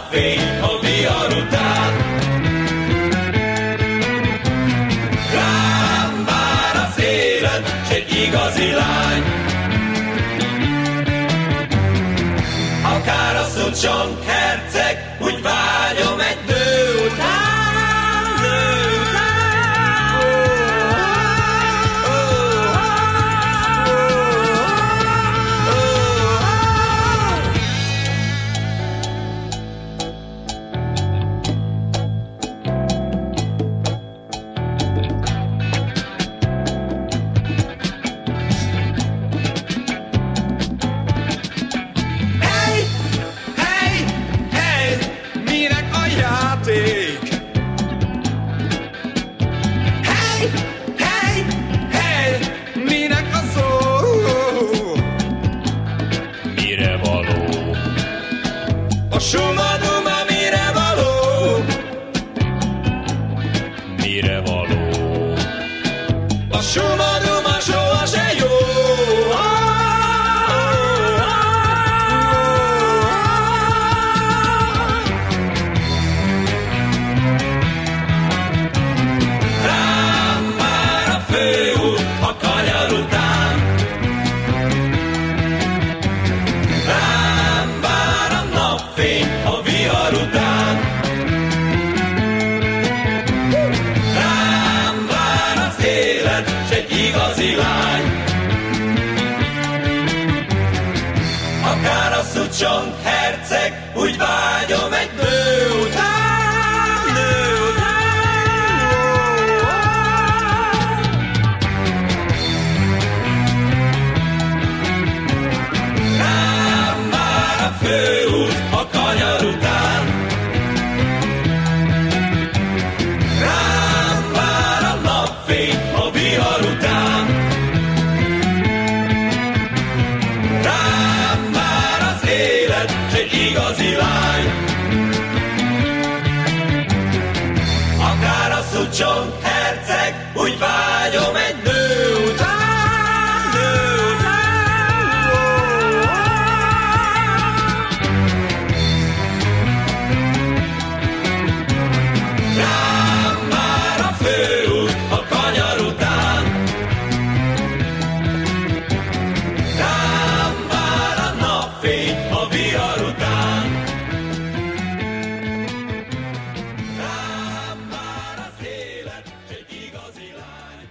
napfény a vihar után. Rám vár az élet, s egy igazi lány. Akár a Szucsong herceg, úgy vágyom egy nő után, nő után. Hey, hey, hey, minek a játék? Hey, hey, hey, minek a szó? Mire való? A suma-duma mire való? Mire való? A suma-duma soha se jó. Rám vár a főút a kanyar után. Rám vár a napfény a vihar után. Rám vár az élet, s egy igazi lány. Akár a Szucsong herceg, úgy vágyom egy nő után, nő után. Rám vár a főút a kanyar után. Rám vár a napfény a vihar után. Rám vár az élet, s egy igazi lány. Akár a Szucsong herceg, úgy vágyom egy nő után, nő után. Rám vár a főút a kanyar után. Rám vár a napfény a vihar után. Rám vár az élet, s egy igazi lány.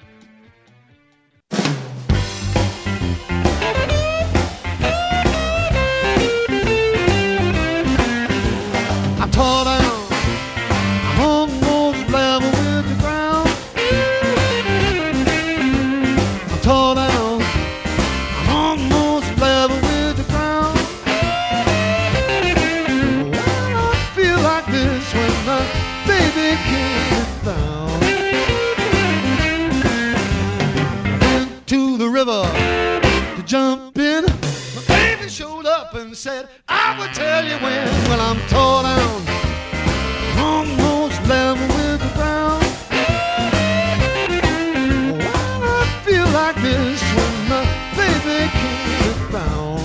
I'm tore down, I'm almost level with the ground. I'm tore down, I'm almost level with the ground. Well, I feel like this when my baby came down. I went to the river to jump in. My baby showed up and said, I would tell you when. Well, I'm tore down, almost level with the ground. Well, I feel like this when my baby came around.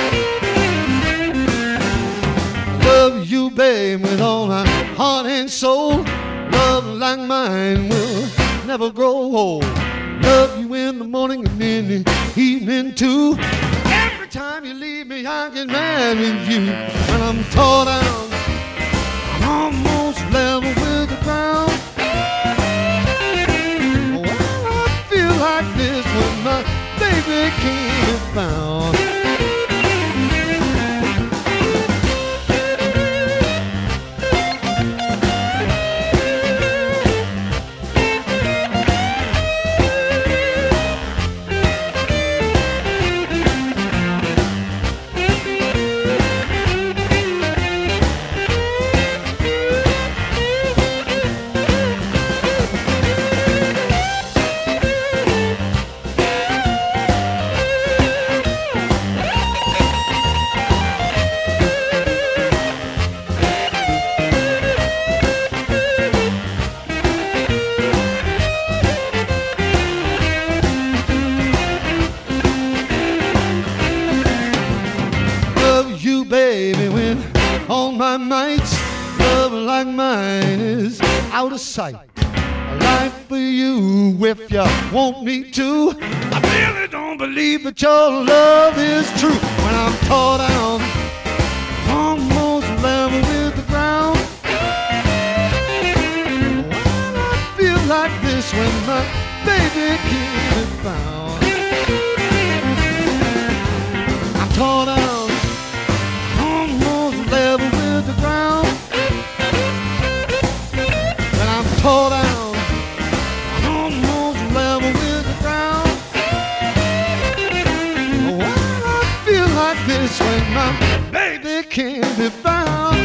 Love you, babe, with all my heart and soul. Love like mine will never grow old. Love you in the morning and in the evening too. Every time you leave me, I get mad with you. When I'm tore down, I'm almost level with the ground. Well, I feel like this when my baby came found. Baby, when all my mates. Love like mine is out of sight. I like for you if you want me to. I really don't believe that your love is true. When I'm tore down, almost level with the ground. Well, I feel like this when my baby can't be found. I'm tore down, almost level with the ground. When I'm tore down, almost level with the ground. Well, I feel like this when my baby can't be found.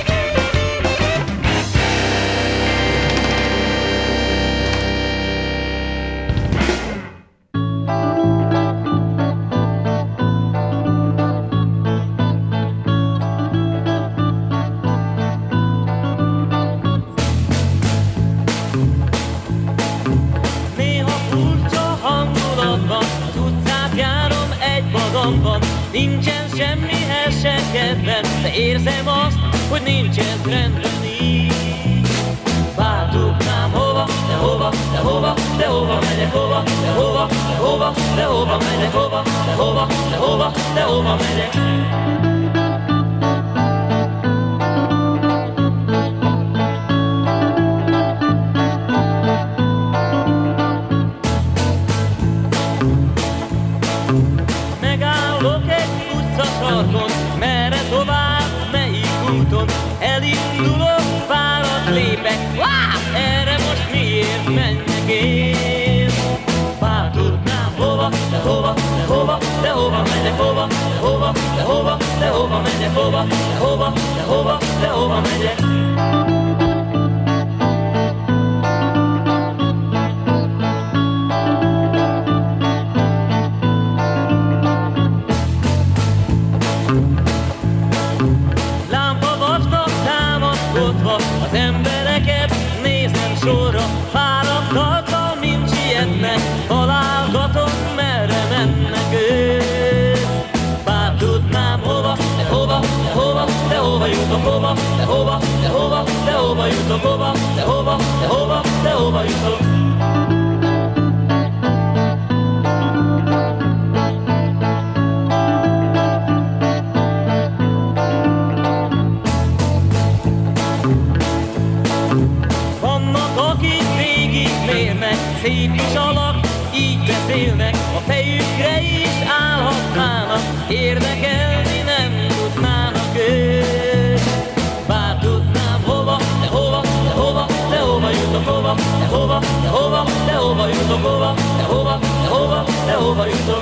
Nincsen semmihez se kedvem, de érzem azt, hogy nincs ez rendben így. Bár tudnám hova, de hova, de hova, de hova megyek, hova, de hova, de hova, de hova megyek, hova, de hova, de hova, de hova megyek. Merre tovább, melyik úton elindulok, várat lépek. Erre most miért menjek én? Bár tudnám hova, de hova, de hova, de hova megyek, hova, de hova, de hova, de hova megyek, hova, de hova, de hova, de hova megyek. Az embereket nézem sorra, fáradtattal, mint sietnek, találgatom, merre mennek ők. Bár tudnám hova, de hova, de hova, de hova jutok, hova, de hova, de hova, de hova jutok, hova, de hova, de hova, de hova jutok. Szép kis alak, így beszélnek, a fejükre is állhatnának, érdekelni nem tudnának ők. Bár tudnám hova, de hova, de hova, de hova jutok, hova, de hova, de hova, de hova jutok, hova, de hova, de hova, de hova jutok.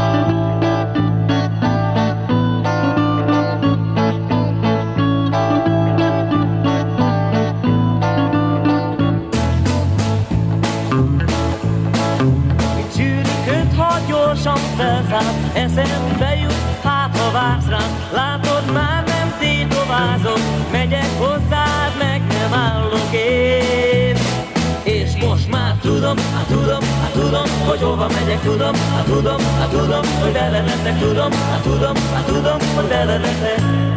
Felszállt, eszembe jut, hát ha vársz rám, látod, már nem tétovázom, megyek hozzád, meg nem állok én. És most már tudom, hogy hova megyek, tudom, hogy vele leszek, tudom, hogy vele leszek.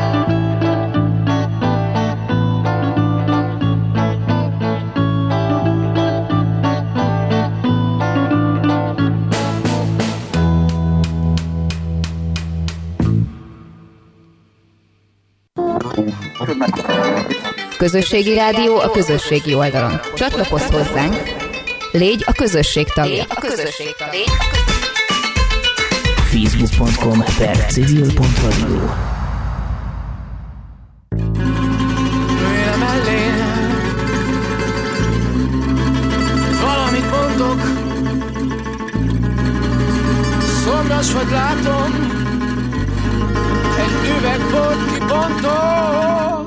Közösségi rádió a közösségi oldalon. Csatlakozz hozzánk, légy a közösség tagja. Facebook.com/civil.radio. Jöjjön mellém, valamit mondok, szomjas vagy látom, egy üvegbort kibontok.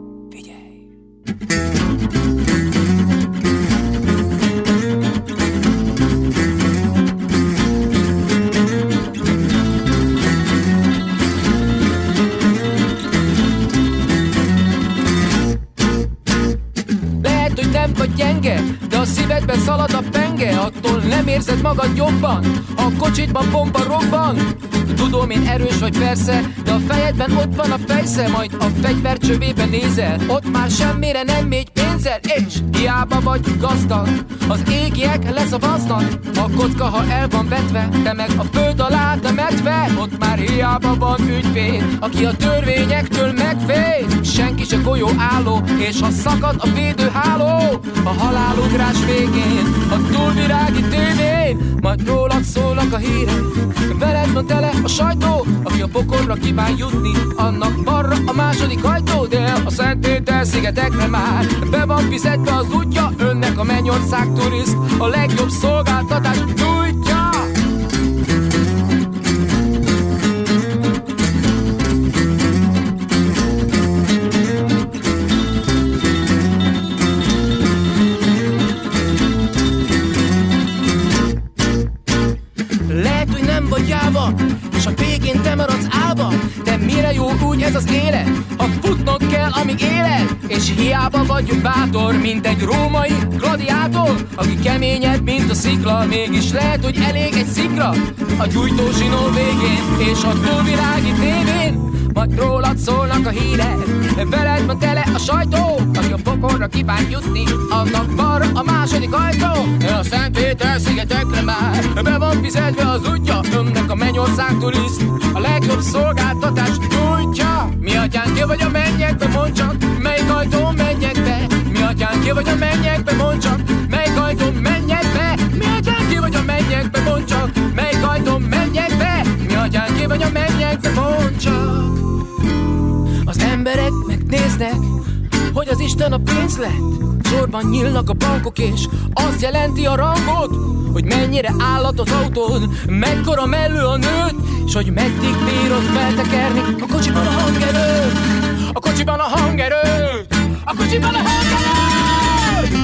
Gyenge, de a szívedben szalad a penge, attól nem érzed magad jobban, a kocsitban bomba robban. Tudom, én erős vagy persze, de a fejedben ott van a fejsze, majd a fegyver csövében nézel. Ott már semmire nem mégy pénzzel, és hiába vagy gazdag, az égiek leszavaznak. A kocka, ha el van vetve, te meg a föld alá temetve. Ott már hiába van ügyvéd, aki a törvényektől megvéd. Senki se golyó álló, és ha szakad a védőháló, a halálugrás végén, a túlvirági tévén, majd rólad szólnak a hírek, veled van tele a sajtó. Aki a pokolra kíván jutni, annak balra a második ajtó. De a Szentpéter szigetekre már be van fizetve az útja, önnek a Mennyország turiszt a legjobb szolgáltatást nyújtja. Lehet, hogy nem vagy jáva, és a végén te maradsz állva, de mire jó úgy ez az élet, ha futnod kell, amíg éled. És hiába vagy bátor, mint egy római gladiátor, aki keményebb, mint a szikla, mégis lehet, hogy elég egy szikra a gyújtózsinó végén, és a túlvilági tévén, majd rólad szólnak a hírek, veled van tele a sajtó. Aki a pokolra kíván jutni, annak balra a második ajtó. A Szentpéter szigetekre már be van fizetve az útja, önnek a Mennyország turiszt a legjobb szolgáltatást nyújtja. Mi atyánk, ki vagy a mennyekbe, mondd csak, melyik ajtón menjek be. Mi atyánk, ki vagy a mennyekbe, mondd csak, melyik ajtón menjek be. Mi atyánk, ki vagy a mennyekbe, mondd csak, melyik ajtón menjek be. Mi atyánk, ki vagy a mennyekbe, mondd csak. Az emberek megnéznek, hogy az Isten a pénz lett. Sorban nyílnak a bankok, és azt jelenti a rangot, hogy mennyire állat az autód, mekkora mellő a nőt, és hogy meddig bírod feltekerni a kocsiban a hangerőt. A kocsiban a hangerőt. A kocsiban a hangerőt.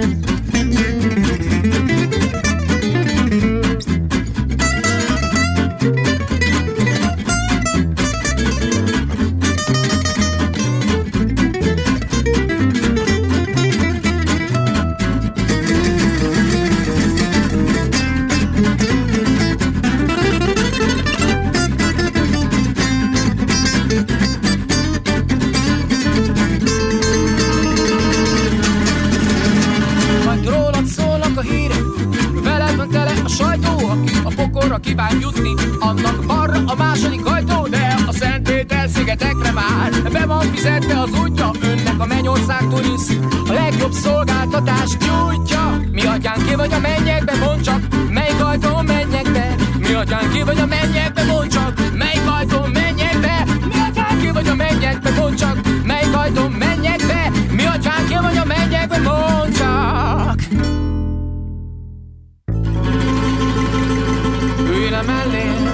Kíván jutni, annak balra a második ajtó. De a Szentpéter szigetekre már be van fizetve az útja, önnek a Mennyország turiszt a legjobb szolgáltatást nyújtja. Mi atyánk, ki vagy a mennyekbe, mondd csak, melyik ajtón menjek be. Mi atyánk, ki vagy a mennyekbe, mondd csak, melyik ajtón menjek be. Mi atyánk, ki vagy a mennyekbe, mondd csak, melyik ajtón menjek be. Mi atyánk, ki vagy a mennyekbe, mondd csak. Mellém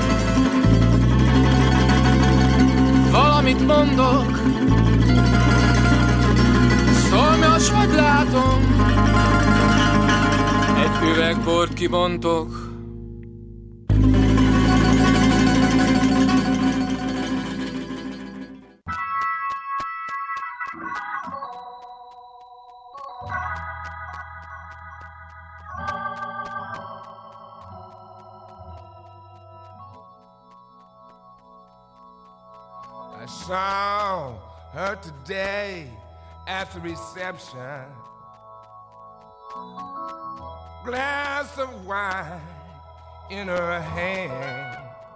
valamit mondok, szomjas vagy látom, egy üveg bort kibontok. I saw her today at the reception. Glass of wine in her hand.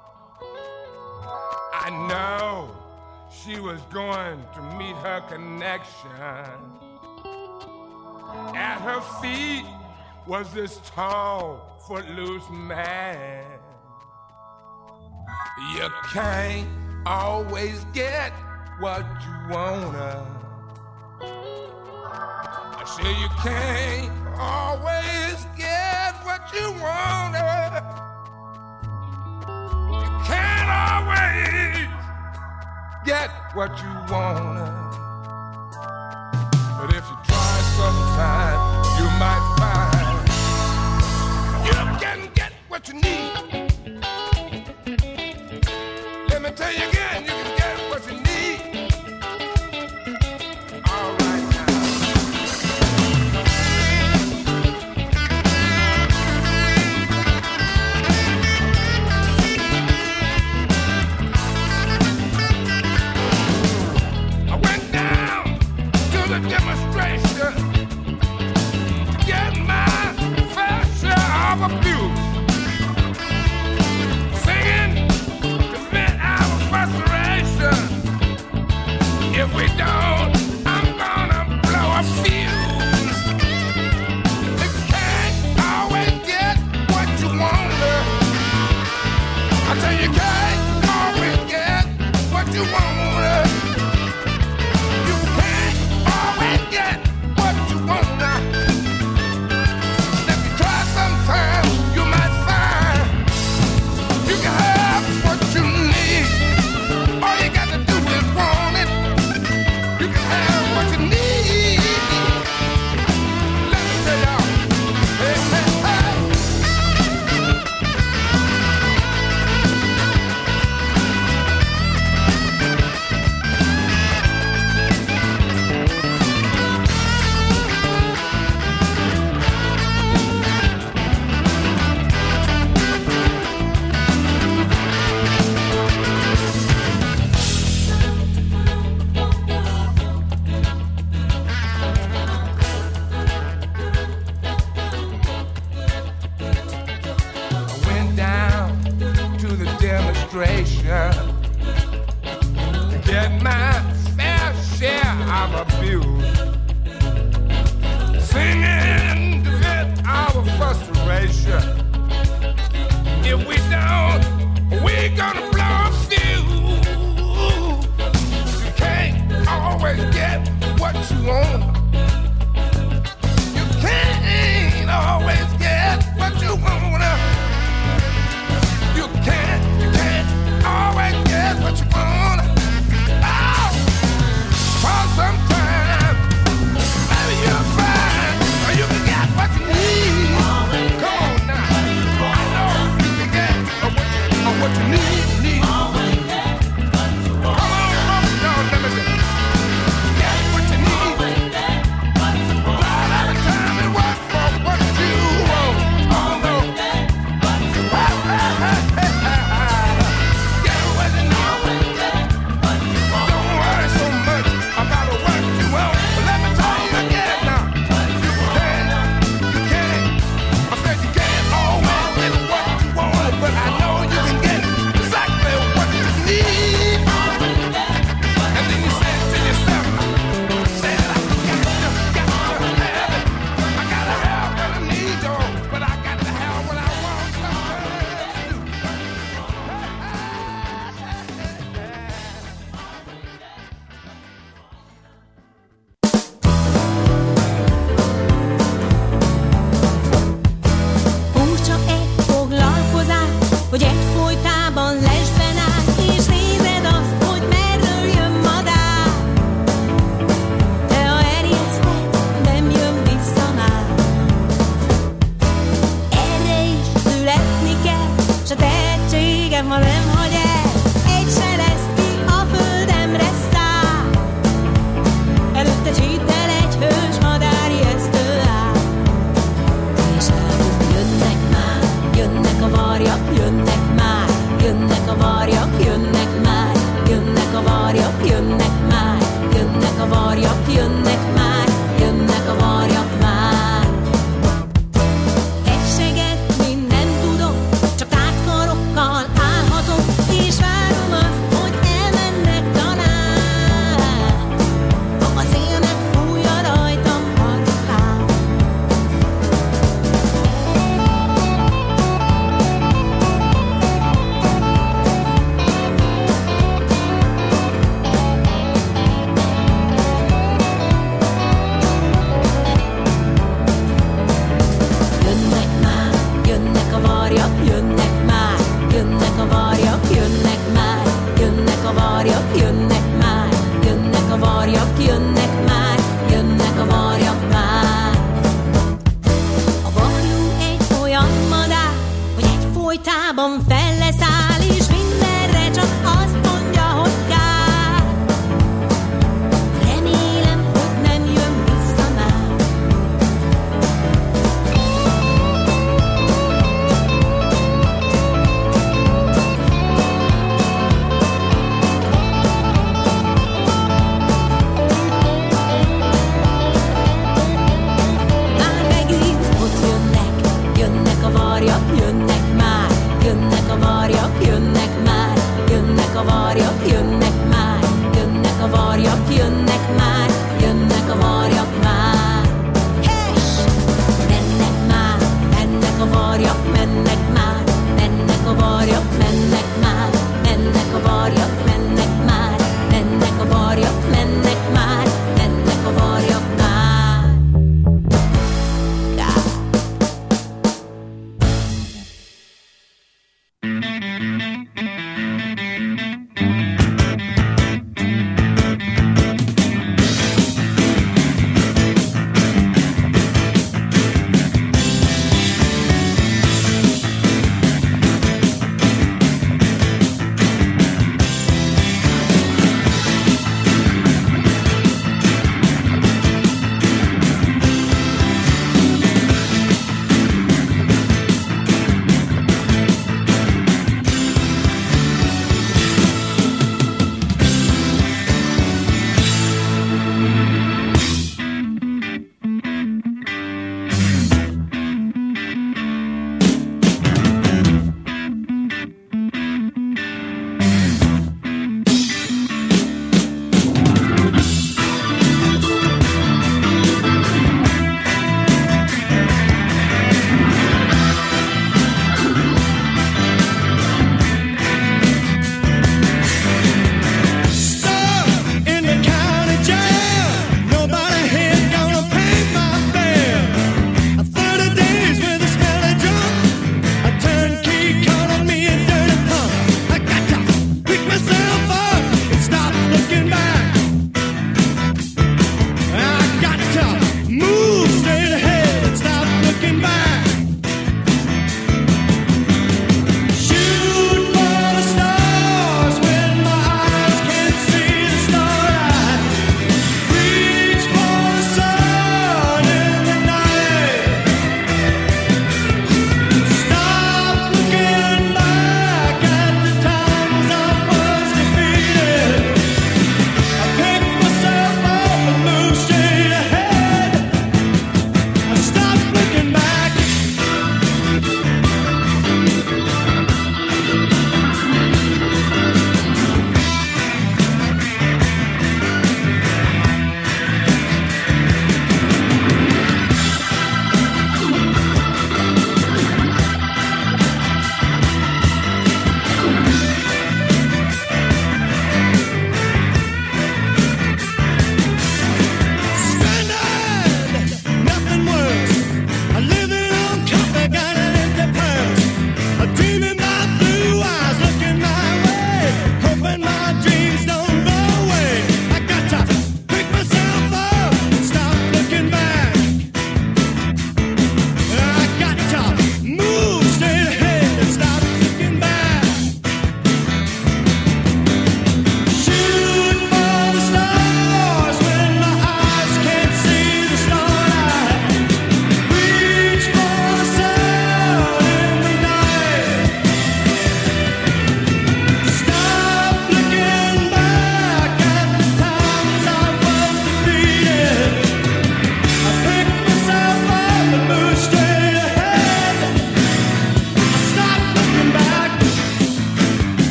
I know she was going to meet her connection. At her feet was this tall, footloose man. You can't always get what you wanna. I say you can't always get what you wanna. You can't always get what you wanna. But if you try sometime, you might find you can get what you need. Let me tell you again, you can get what you need. All right now. If we don't, I'm gonna blow a fuse. You can't always get what you want. I tell you, can't always get what you want. You can't always get what you want. If you try sometime, you might find you can have what you need. All you got to do is want it. You can have what you need. Let me tell y'all. Hey, hey, hey. I went down to the demonstration to get my fair share of abuse. Singing to vent our frustration. If we don't, we're gonna blow a fuse. You can't always get what you want. You can't always get what you want. You can't always get what you want. Oh, for some time, maybe you'll find you can get what you need. Come on now, I know you can get what you need. Come on, y'all, let me get what you need. Not every time it works for what you want. Oh no. Get what you need. Don't worry so much about what you want. But let me tell you again now. You can't. I said you can't always get what you want, but I know you can get exactly what you need. And then you say to yourself, say that I got to have it. I gotta have what I need, y'all, but I got to have what I want Húz csak egy foglalkozás, hogy egyfolytában lesben állsz, és nézed azt, hogy merről jön madár. De ha erjeszted, nem jön vissza már. Erre is születni kell, s a tehetségem, ha nem hagy el, egy se lesz ki a földemre száll. Előtte csidd el egy hős madár ijesztő áll. És elmúlt jönnek már, jönnek a varjak, jönnek már, jönnek a varjak, jönnek már, jönnek a varjak, jönnek már, jönnek a varjak, jönnek már, jönnek a varjak már. Egseget minden tudok, csak tárt karokkal állhatok, és várom azt, hogy elmennek talán. Ha a szélnek fújja rajtam harkán.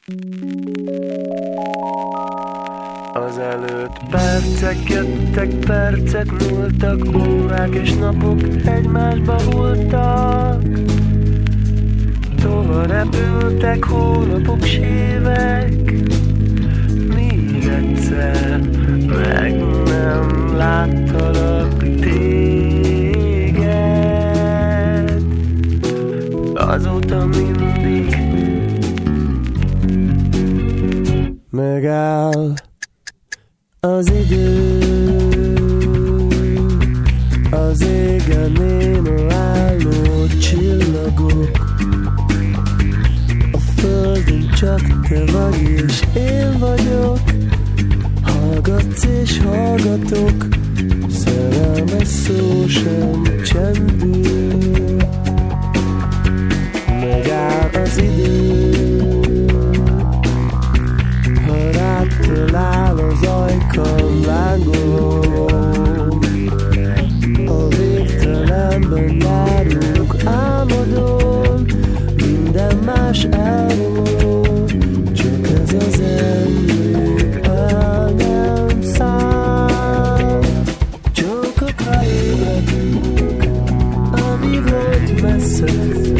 Azelőtt percek jöttek, percek múltak, órák és napok egymásba hulltak. Tova repültek hónapok, s évek, míg egyszer meg nem láttalak téged. Azóta mindig megáll az idő, az égen néma álló csillagok, a földön csak te vagy és én vagyok. Hallgatsz és hallgatok, szerelmes szó sem csendül. Megáll az idő, ha rád talál az ajkam lángolom. A végtelenben járunk álmodon, minden más elmúl, csak ez az emlék el nem száll. Csókokra ébredünk, ami volt messze,